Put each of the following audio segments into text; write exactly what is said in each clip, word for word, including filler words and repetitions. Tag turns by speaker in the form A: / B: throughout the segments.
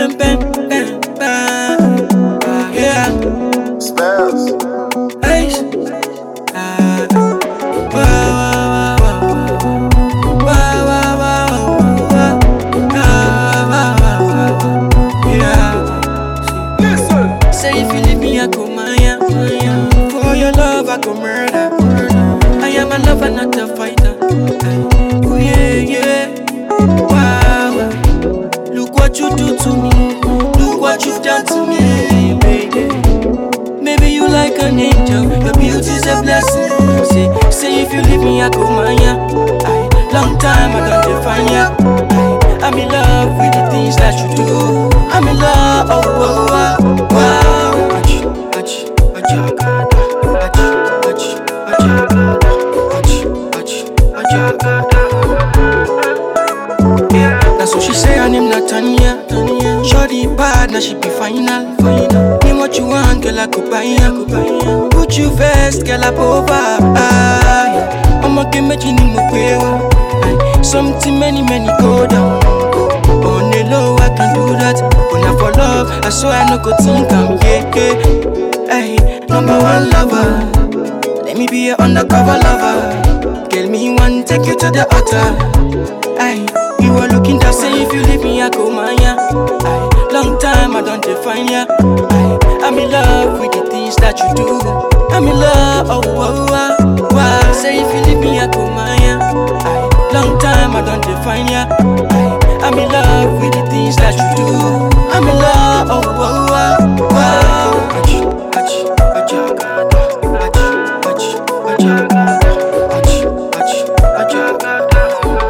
A: bam, bam, bam, bam. Ah, yeah.
B: Spells.
A: Hey. Ah. Wow, wow, wow, wow. Wow, wow, wow, wow. Ah, wow, wow, wow. Yeah.
B: Listen.
A: Say if you leave me, I go maya. For your love, I go murder. I am a lover, not a fighter. Oh yeah, yeah. Wow. Look what you do to me. Look what you've done to me, baby. Maybe you like an angel. Your beauty's a blessing. Say, say if you leave me, I go maya. Aye, long time I don't define ya. Aye, I'm in love with the things that you do. I'm in love. Oh, oh, oh, wow. Ach, ach, achagada. Ach, ach, achagada. Ach, ach, achagada. Yeah, that's what she say. Her name Natanya. Shorty bad, now she be final. Name what you want, girl, I could buy ya. Put you first, girl, I over. Ah, yeah. I'ma give me chini mo pewa. Something many, many go down. On the low, I can do that. But not for love, I swear I no go think I'm yeah, yeah. Hey, number one lover. Let me be your undercover lover. Girl, me want take you to the altar. Aye, you were looking to say if you leave me, I go maya. Aye, long time I don't define ya. Aye, I'm in love with the things that you do. I'm in love, oh, oh, oh, wow. Say if you leave me, I go maya. Aye, long time I don't define ya. Aye, I'm in love with the things that you do. I'm in love, oh, oh, oh, wow. Ach, ach, achagada. Ach, ach, achagada. Ach, ach, achagada.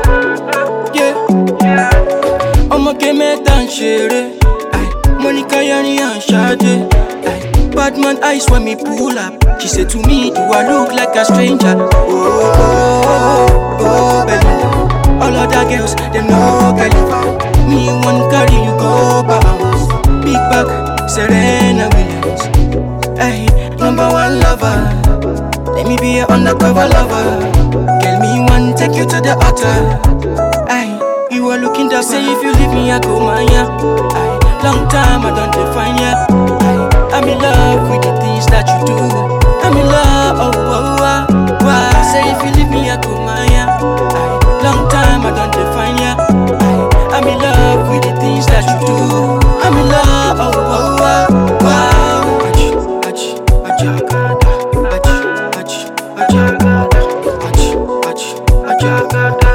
A: I'ma get me down, shere. Monica Yani and Shade. Bad man eyes when me pull up. She said to me, do I look like a stranger? Oh, oh, oh, oh, Belinda. All other girls, them no Califa. Me one carry you go Bahamas. Big back, Serena Williams. Ay, number one lover. Let me be your undercover lover. Girl, me one take you to the altar. Ay, you are looking to say if you leave me, I go maya. Aye, long time I don't define ya. Aye, I'm in love with the things that you do. I'm in love, oh, oh, oh, wow. Say if you leave me, I go maya. Aye, long time I don't define ya. Aye, I'm in love with the things that you do. I'm in love, oh, oh, oh, wow. Ach, ach, achagada. Ach, ach, achagada. Ach, ach, achagada.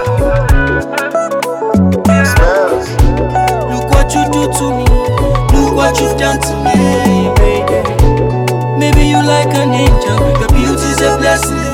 A: Look what you do to me. Look what you've done to me, baby. Maybe you like an angel. Your beauty's a blessing.